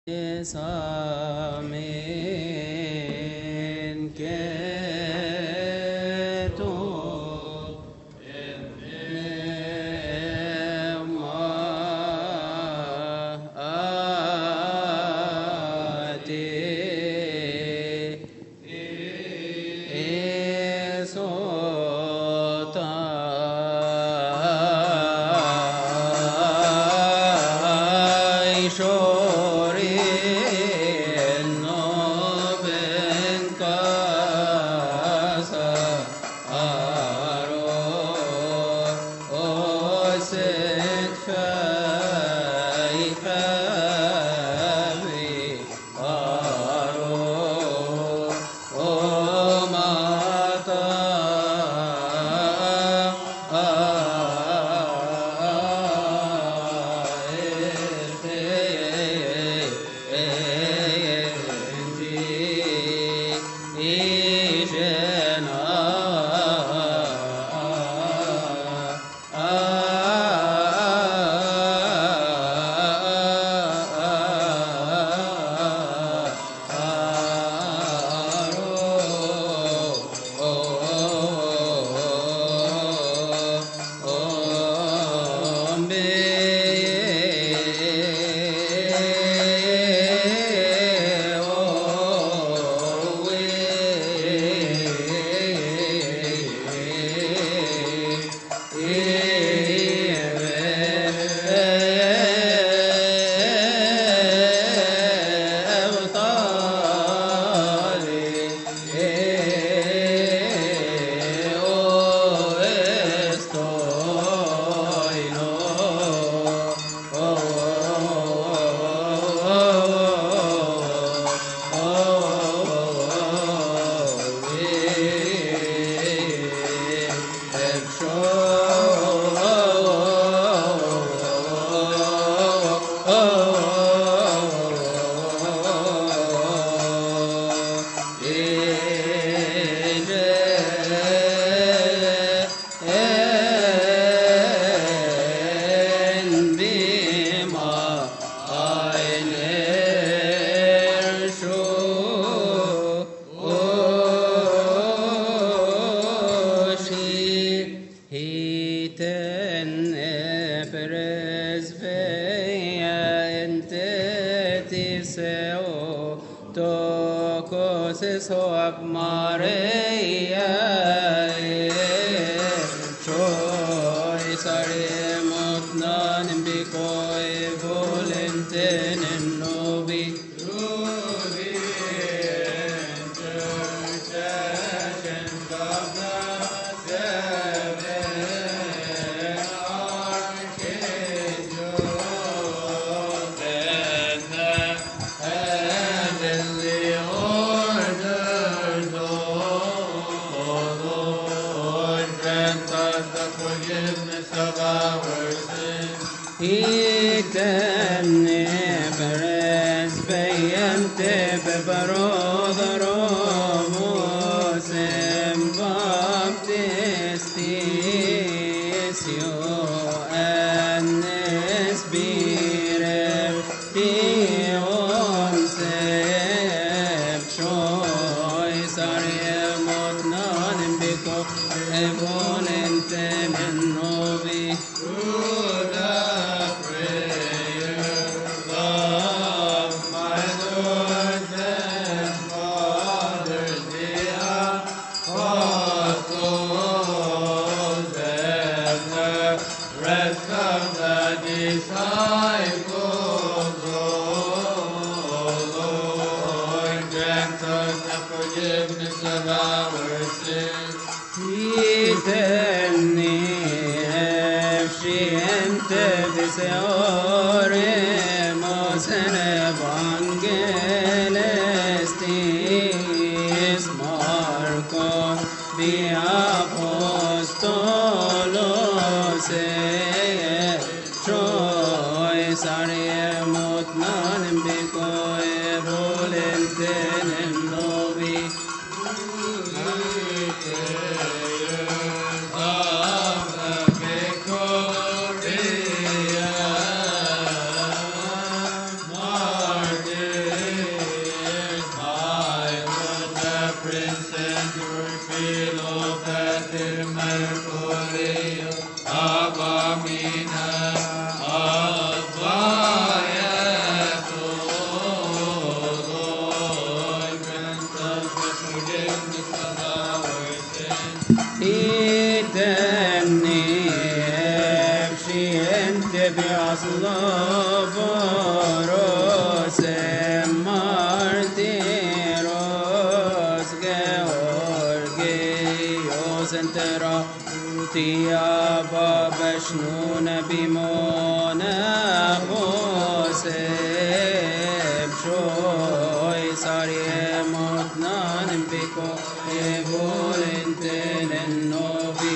Amen. Keto Martin. Sloboros martiros Georgios entera Tia babashnun bimona Josep shoy saremot nan biko evolenten novi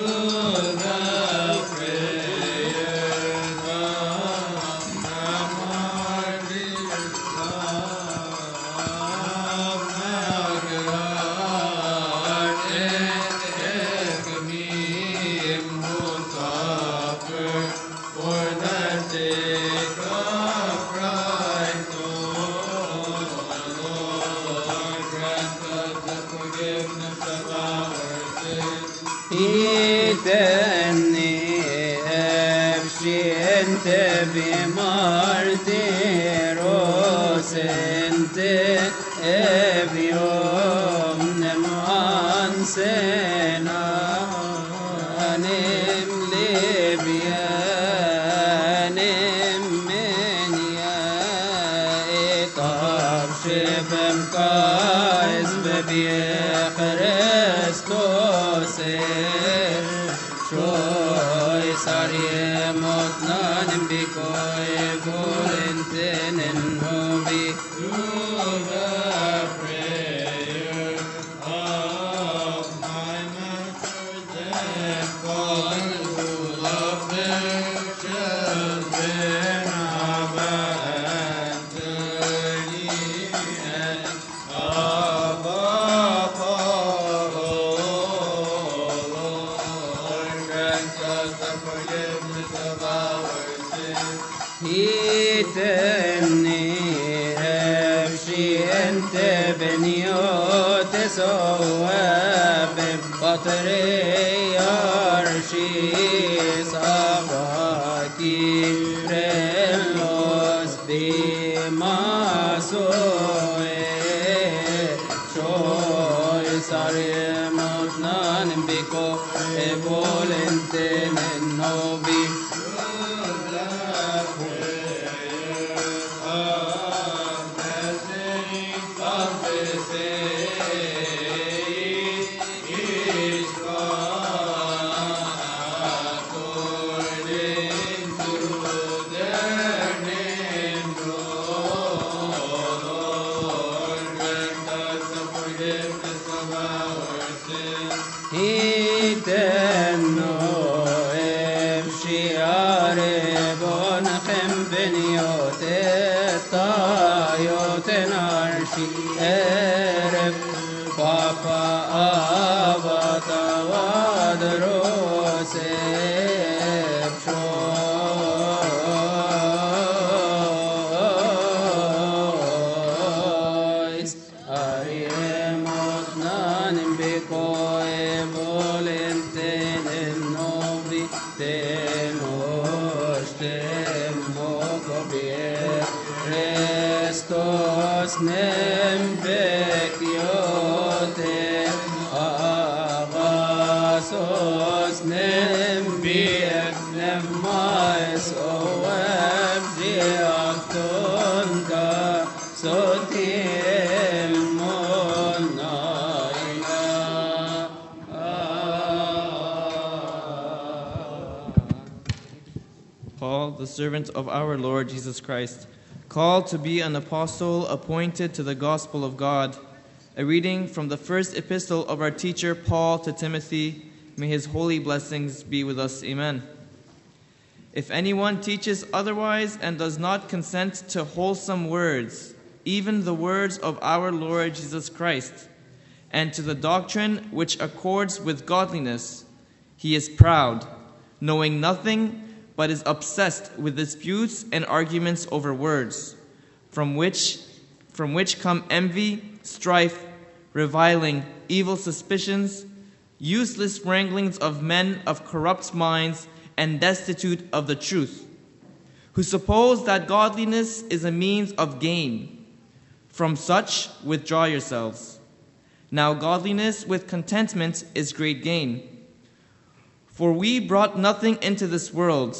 بمارتيروس انت ابيوم نمان سنا نم ليبيا نم منيا اطاب شبم قايس ببي خريستوس شوي صاري مطنان بكوي فولنتين النوبي through the prayer of my master that God who loved their children abundantly and above هيتني أمشي أنت بنيوت صواب بطري يرشي صباكي رلوس بما سوي شوي صاري مطنان بكو بولنتين النوبي Ereb Papa Avata Vadrosep Shois Ariemot Nanim Bikoe Volenten Novi Temos Temokobie Restos Nembekiote Agasos Nembiek Nemmais Oem Ziaktunda Sotim Monaina Paul, the servant of our Lord Jesus Christ, called to be an apostle appointed to the gospel of God. A reading from the first epistle of our teacher Paul to Timothy. May his holy blessings be with us. Amen. If anyone teaches otherwise and does not consent to wholesome words, even the words of our Lord Jesus Christ, and to the doctrine which accords with godliness, he is proud, knowing nothing, but is obsessed with disputes and arguments over words, from which come envy, strife, reviling, evil suspicions, useless wranglings of men of corrupt minds and destitute of the truth, who suppose that godliness is a means of gain. From such withdraw yourselves. Now godliness with contentment is great gain. For we brought nothing into this world,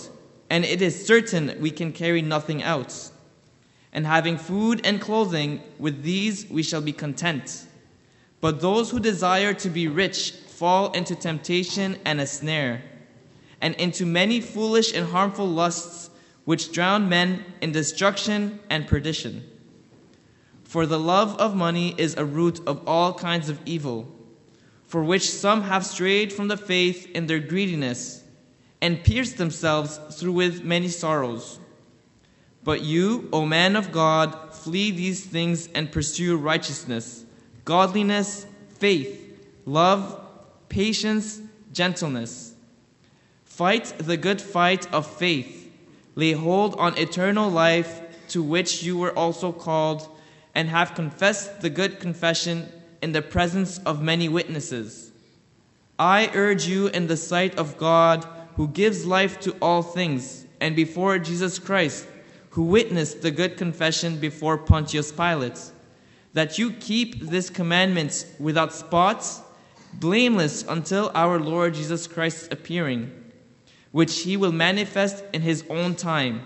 and it is certain we can carry nothing out. And having food and clothing, with these we shall be content. But those who desire to be rich fall into temptation and a snare, and into many foolish and harmful lusts, which drown men in destruction and perdition. For the love of money is a root of all kinds of evil, for which some have strayed from the faith in their greediness, and pierced themselves through with many sorrows. But you, O man of God, flee these things and pursue righteousness, godliness, faith, love, patience, gentleness. Fight the good fight of faith. Lay hold on eternal life, to which you were also called, and have confessed the good confession in the presence of many witnesses. I urge you in the sight of God, who gives life to all things, and before Jesus Christ, who witnessed the good confession before Pontius Pilate, that you keep this commandment without spot, blameless until our Lord Jesus Christ's appearing, which he will manifest in his own time.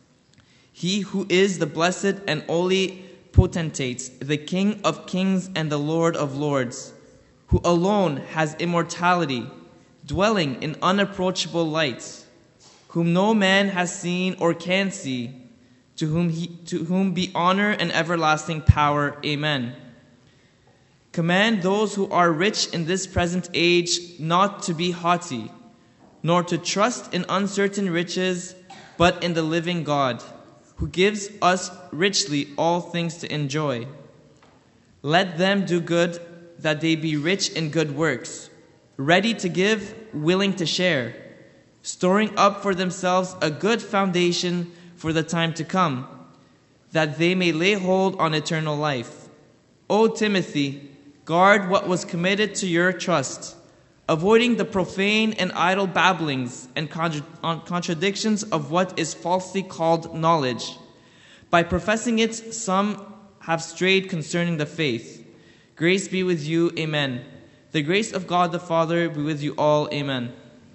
He who is the blessed and only potentate, the King of kings and the Lord of lords, who alone has immortality, dwelling in unapproachable light, whom no man has seen or can see, to whom be honor and everlasting power. Amen. Command those who are rich in this present age not to be haughty, nor to trust in uncertain riches, but in the living God, who gives us richly all things to enjoy. Let them do good, that they be rich in good works, ready to give, willing to share, storing up for themselves a good foundation for the time to come, that they may lay hold on eternal life. O Timothy, guard what was committed to your trust, avoiding the profane and idle babblings and contradictions of what is falsely called knowledge. By professing it, some have strayed concerning the faith. Grace be with you. Amen. The grace of God the Father be with you all. Amen.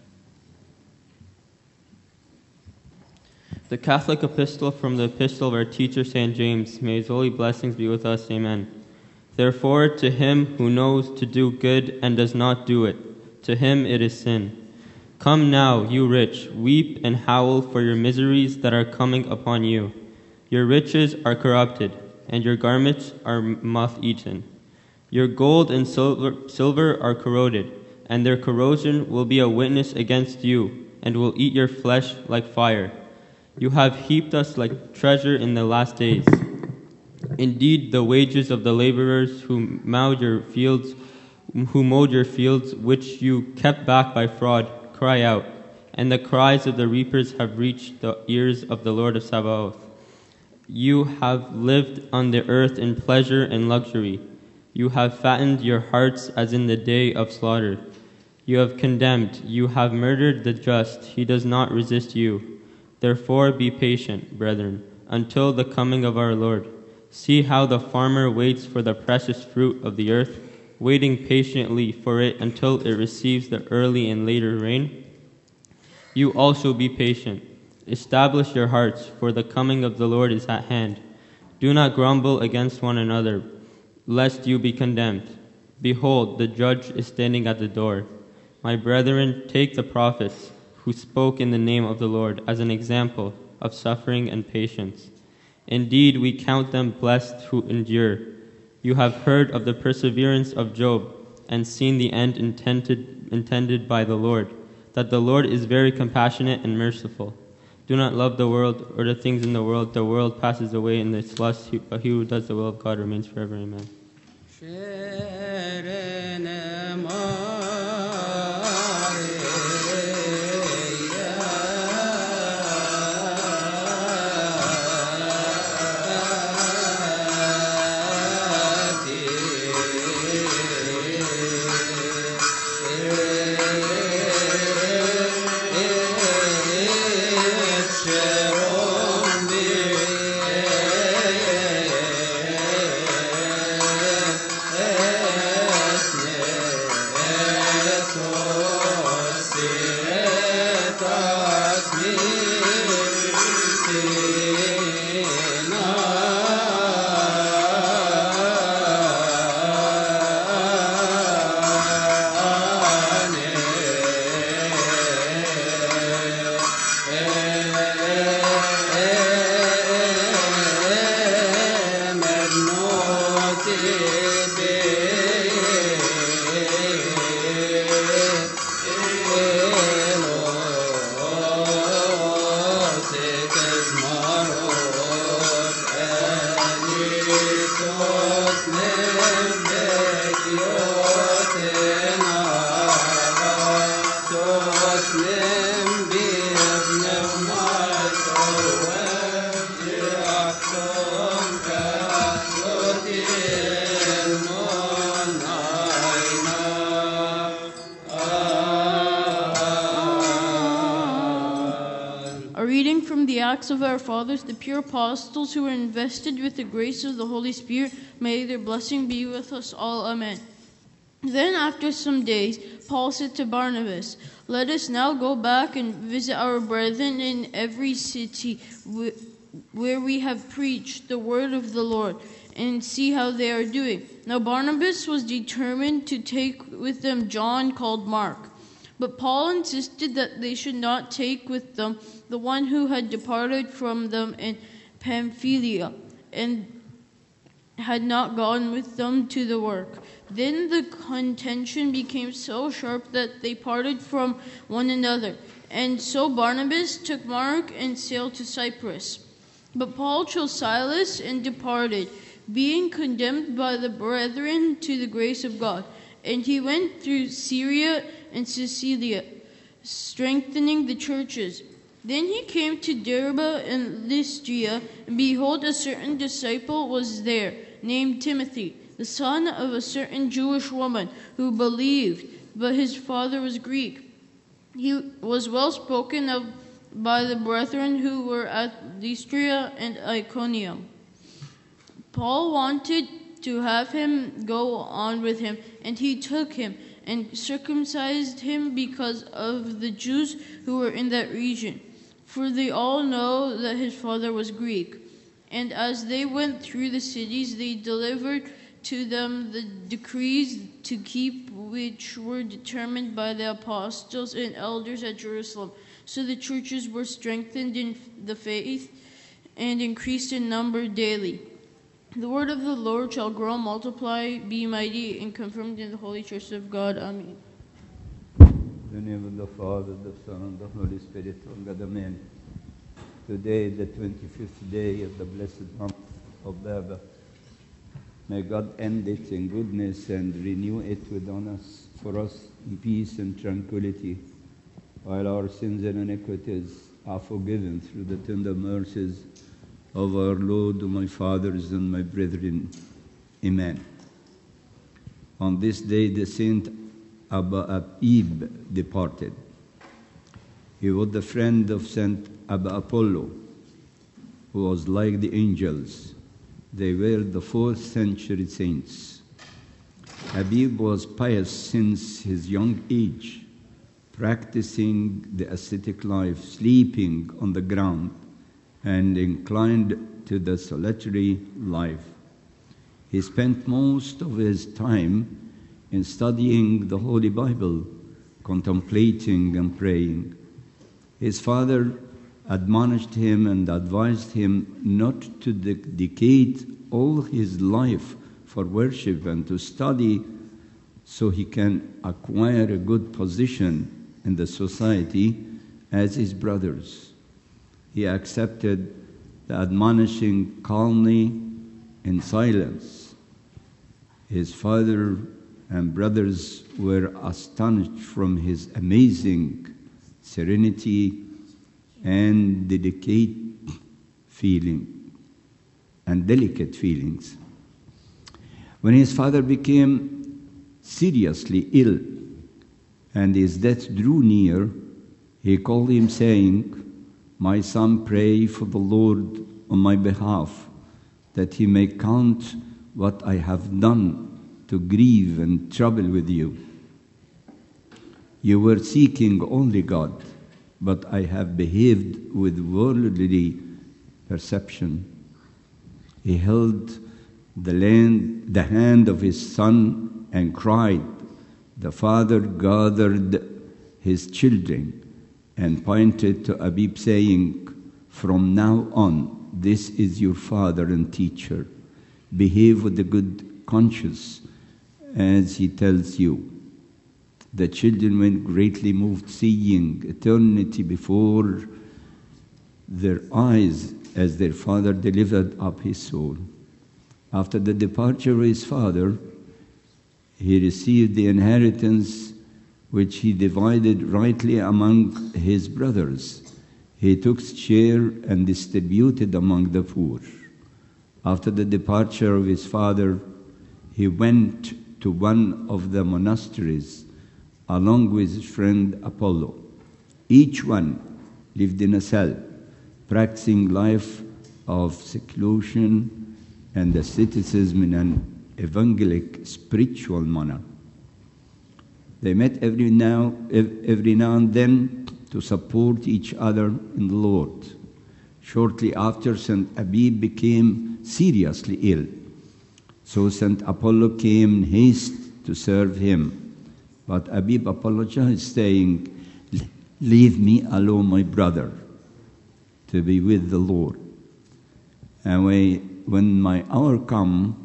The Catholic Epistle from the Epistle of our teacher St. James. May his holy blessings be with us. Amen. Therefore, to him who knows to do good and does not do it, to him it is sin. Come now, you rich, weep and howl for your miseries that are coming upon you. Your riches are corrupted, and your garments are moth-eaten. Your gold and silver are corroded, and their corrosion will be a witness against you, and will eat your flesh like fire. You have heaped us like treasure in the last days. Indeed, the wages of the laborers who mowed your fields, which you kept back by fraud, cry out, and the cries of the reapers have reached the ears of the Lord of Sabaoth. You have lived on the earth in pleasure and luxury. You have fattened your hearts as in the day of slaughter. You have condemned, you have murdered the just. He does not resist you. Therefore be patient, brethren, until the coming of our Lord. See how the farmer waits for the precious fruit of the earth, waiting patiently for it until it receives the early and later rain. You also be patient. Establish your hearts, for the coming of the Lord is at hand. Do not grumble against one another, lest you be condemned. Behold, the judge is standing at the door. My brethren, take the prophets who spoke in the name of the Lord as an example of suffering and patience. Indeed, we count them blessed who endure. You have heard of the perseverance of Job and seen the end intended by the Lord, that the Lord is very compassionate and merciful. Do not love the world or the things in the world. The world passes away in its lust, but he who does the will of God remains forever. Amen. A reading from the Acts of our Fathers, the pure apostles who were invested with the grace of the Holy Spirit. May their blessing be with us all. Amen. Then after some days, Paul said to Barnabas, "Let us now go back and visit our brethren in every city where we have preached the word of the Lord, and see how they are doing." Now Barnabas was determined to take with them John, called Mark. But Paul insisted that they should not take with them the one who had departed from them in Pamphylia and had not gone with them to the work. Then the contention became so sharp that they parted from one another. And so Barnabas took Mark and sailed to Cyprus. But Paul chose Silas and departed, being condemned by the brethren to the grace of God. And he went through Syria and Cilicia, strengthening the churches. Then he came to Derbe and Lystra, and behold, a certain disciple was there, named Timothy, the son of a certain Jewish woman who believed, but his father was Greek. He was well spoken of by the brethren who were at Lystra and Iconium. Paul wanted to have him go on with him, and he took him and circumcised him because of the Jews who were in that region, for they all know that his father was Greek. And as they went through the cities, they delivered to them the decrees to keep, which were determined by the apostles and elders at Jerusalem. So the churches were strengthened in the faith and increased in number daily. The word of the Lord shall grow, multiply, be mighty, and confirmed in the holy church of God. Amen. In the name of the Father, the Son, and the Holy Spirit, one God, amen. Today, the 25th day of the blessed month of Baba. May God end it in goodness and renew it for us in peace and tranquility, while our sins and iniquities are forgiven through the tender mercies of our Lord, my fathers and my brethren. Amen. On this day, the Saint Abba Abib departed. He was the friend of Saint Abba Apollo, who was like the angels. They were the 4th century saints. Habib was pious since his young age, practicing the ascetic life, sleeping on the ground, and inclined to the solitary life. He spent most of his time in studying the Holy Bible, contemplating and praying. His father admonished him and advised him not to dedicate all his life for worship and to study so he can acquire a good position in the society as his brothers. He accepted the admonishing calmly in silence. His father and brothers were astonished from his amazing serenity and delicate feelings. When his father became seriously ill and his death drew near, he called him, saying, "My son, pray for the Lord on my behalf, that he may count what I have done to grieve and trouble with you. You were seeking only God, but I have behaved with worldly perception." He held the hand of his son and cried. The father gathered his children and pointed to Abib, saying, "From now on, this is your father and teacher. Behave with a good conscious as he tells you. The children were greatly moved, seeing eternity before their eyes as their father delivered up his soul. After the departure of his father, he received the inheritance which he divided rightly among his brothers. He took share and distributed among the poor. After the departure of his father, he went to one of the monasteries along with his friend Apollo. Each one lived in a cell, practicing life of seclusion and asceticism in an evangelic spiritual manner. They met every now and then to support each other in the Lord. Shortly after, St. Abib became seriously ill. So St. Apollo came in haste to serve him. But Abib apologized, saying, "Leave me alone, my brother, to be with the Lord. And when my hour comes,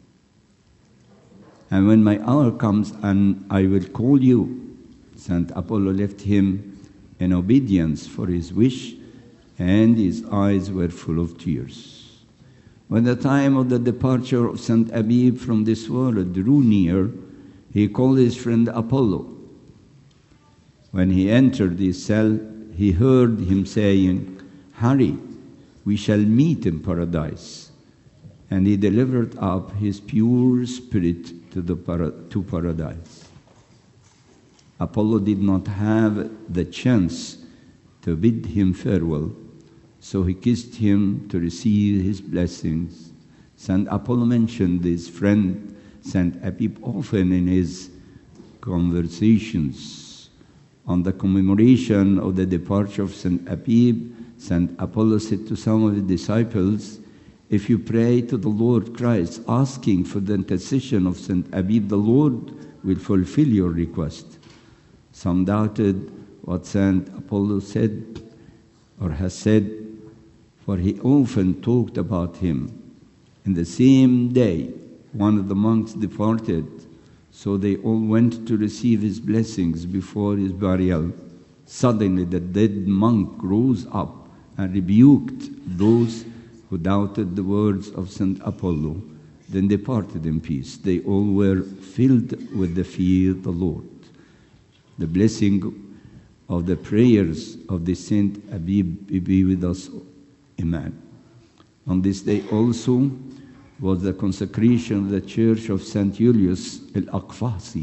and I will call you." St. Apollo left him in obedience for his wish, and his eyes were full of tears. When the time of the departure of St. Abib from this world drew near, he called his friend Apollo. When he entered his cell, he heard him saying, "Hurry, we shall meet in paradise." And he delivered up his pure spirit to paradise. Apollo did not have the chance to bid him farewell, so he kissed him to receive his blessings. St. Apollo mentioned his friend St. Abib often in his conversations. On the commemoration of the departure of St. Abib, St. Apollo said to some of his disciples, "If you pray to the Lord Christ, asking for the intercession of St. Abib, the Lord will fulfill your request." Some doubted what St. Apollo said or has said, for he often talked about him. In the same day, one of the monks departed, so they all went to receive his blessings before his burial. Suddenly the dead monk rose up and rebuked those who doubted the words of St. Apollo, then departed in peace. They all were filled with the fear of the Lord. The blessing of the prayers of the Saint Abib be with us. Amen. On this day also was the consecration of the church of St. Julius al-Aqfasi.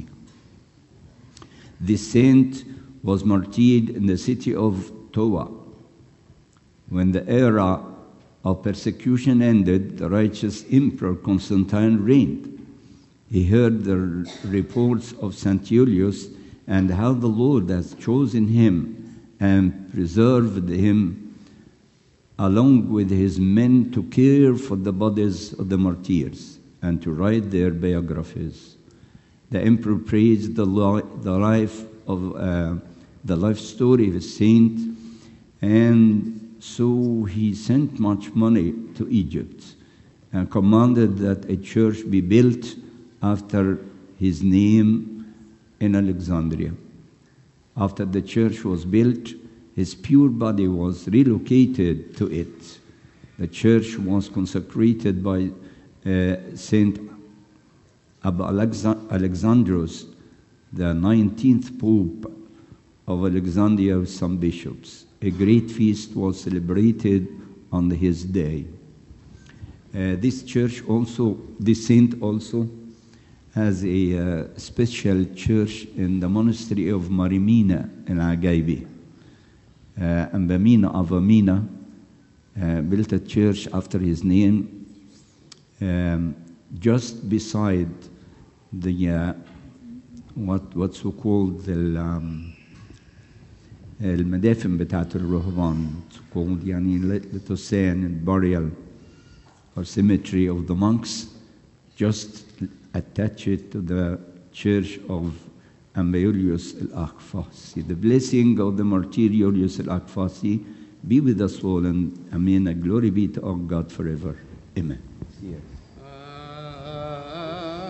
This saint was martyred in the city of Towa. When the era of persecution ended, the righteous Emperor Constantine reigned. He heard the reports of St. Julius and how the Lord has chosen him and preserved him along with his men to care for the bodies of the martyrs and to write their biographies. The emperor praised the life story of a saint, and so he sent much money to Egypt and commanded that a church be built after his name in Alexandria. After the church was built, his pure body was relocated to it. The church was consecrated by Saint Alexandros, the 19th Pope of Alexandria, with some bishops. A great feast was celebrated on his day. This saint also has a special church in the monastery of Marimina in Agaibi. And Bamina Avamina built a church after his name just beside the what's so called المدافن بتاعت الرهبان, called يعني let us say an burial or cemetery of the monks, just attach it to the church of Amba Julius al-Aqfasi. The blessing of the martyr Julius al-Aqfasi be with us all, and amen. Glory be to our God forever. Amen.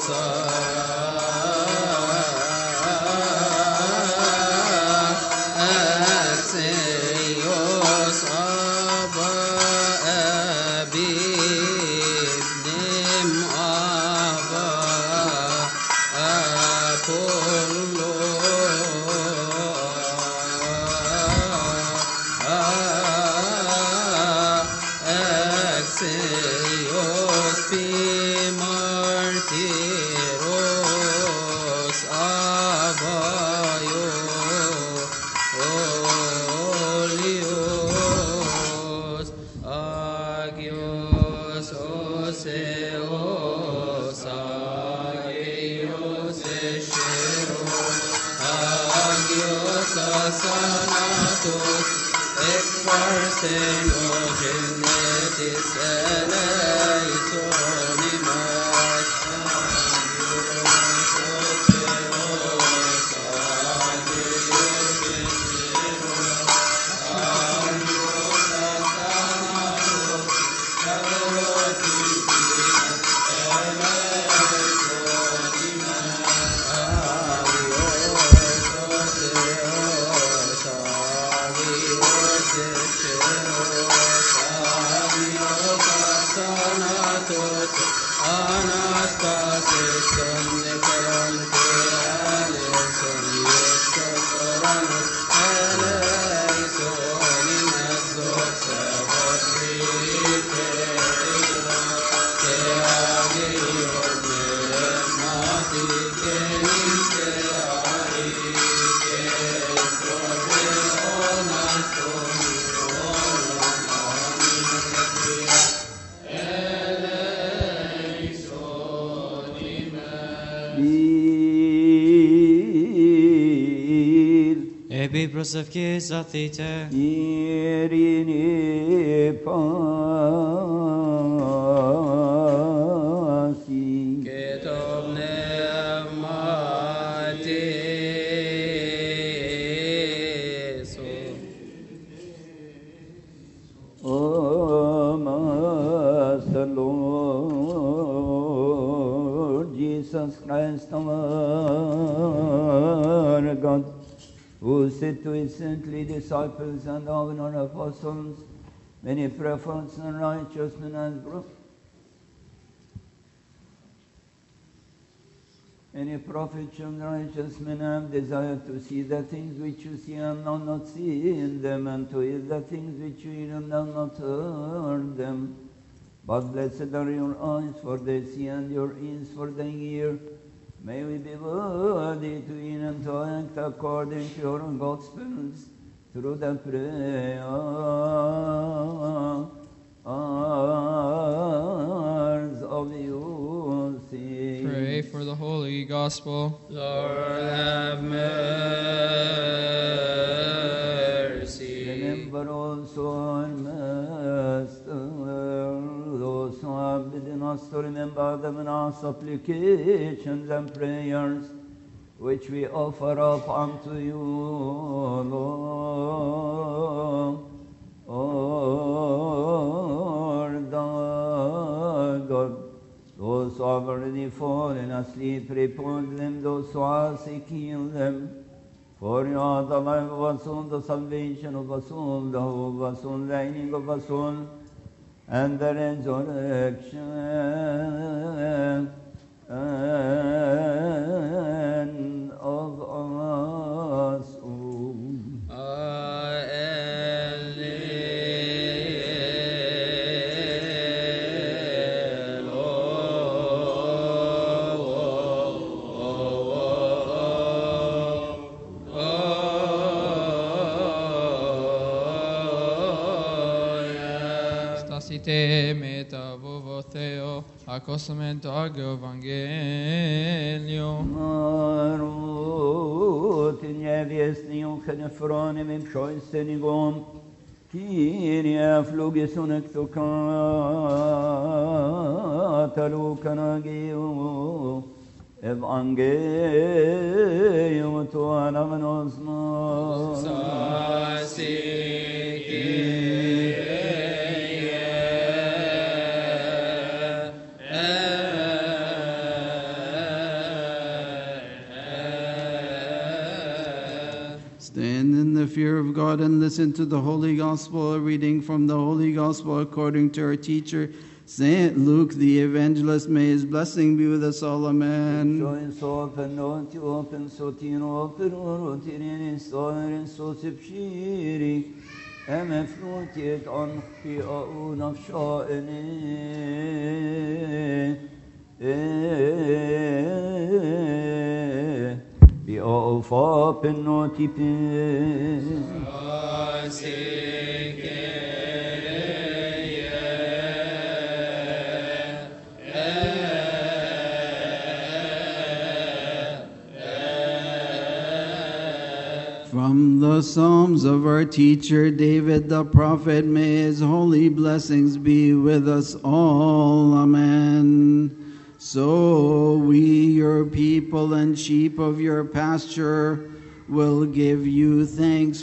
Axios Abba Abibnim Abba Apollo Axios Pimartiros Abayo Olios Agios Oseos Agios Esheros Agios Asanatos Ekparthenogenetis eleisonimas Ebi prosevki zathite. Irini pasi Ketob Nemateso O Master Lord Jesus Christ our God, who said to his saintly disciples and our apostles, many prophets and righteous men and Any prophets and righteous men have desired to see the things which you see and have not seen them, and to hear the things which you hear and have not heard them. But blessed are your eyes, for they see, and your ears, for they hear. May we be worthy to hear and to act according to your Gospels, through the prayers of your saints. Pray for the Holy Gospel. Lord have mercy. Remember also our Master, those who have bidden us to remember them in our supplications and prayers, which we offer up unto you, Lord our God. Those who have already fallen asleep, repose them. Those who are sick, heal them. For you are the life of us all, the salvation of us all, the hope of us all, the healing of us all, and the resurrection and of us all. Stasite meta vovo Theo, accostamento agio Evangelio. Marut in jävjesni och genefrane med psjöjsten igång. Kyrie flugison ektokatalo geo Evangelium tuana menosma. Stand in the fear of God and listen to the Holy Gospel, a reading from the Holy Gospel according to our teacher, St. Luke the Evangelist. May his blessing be with us all. Amen. Join so open, not to open, so tino open, or in story, so tipshiri. Emeflutit on the own of Shaw be all for penotipin. From the Psalms of our teacher David the prophet, may his holy blessings be with us all. Amen. So we, your people and sheep of your pasture, will give you thanks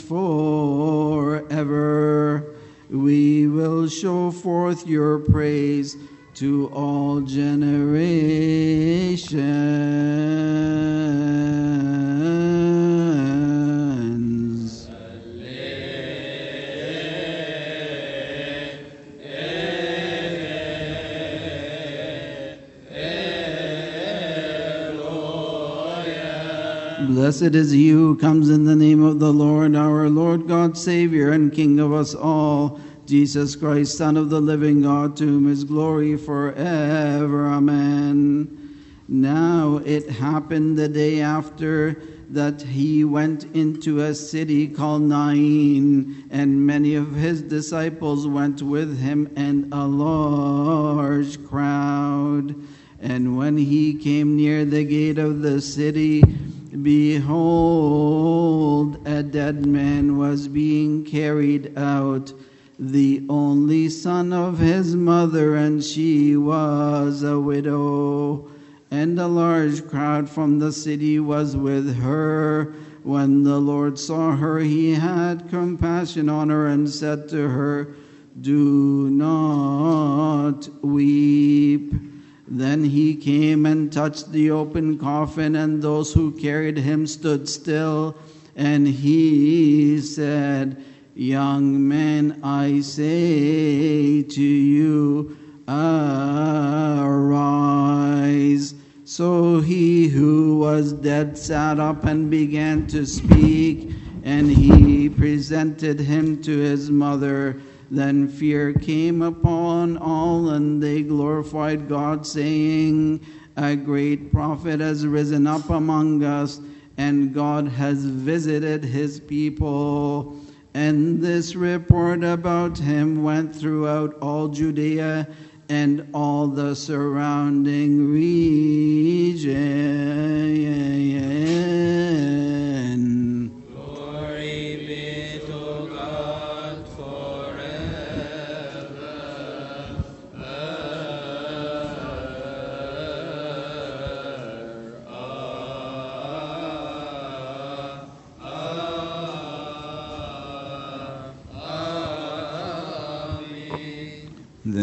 forever. We will show forth your praise to all generations. Blessed is he who comes in the name of the Lord, our Lord God, Savior and King of us all, Jesus Christ, Son of the living God, to whom is glory forever. Amen. Now it happened the day after that he went into a city called Nain, and many of his disciples went with him, and a large crowd. And when he came near the gate of the city, behold, a dead man was being carried out, the only son of his mother, and she was a widow. And a large crowd from the city was with her. When the Lord saw her, he had compassion on her and said to her, "Do not weep." Then he came and touched the open coffin, and those who carried him stood still. And he said, "Young man, I say to you, arise." So he who was dead sat up and began to speak, and he presented him to his mother. Then fear came upon all, and they glorified God, saying, "A great prophet has risen up among us, and God has visited his people." And this report about him went throughout all Judea and all the surrounding region.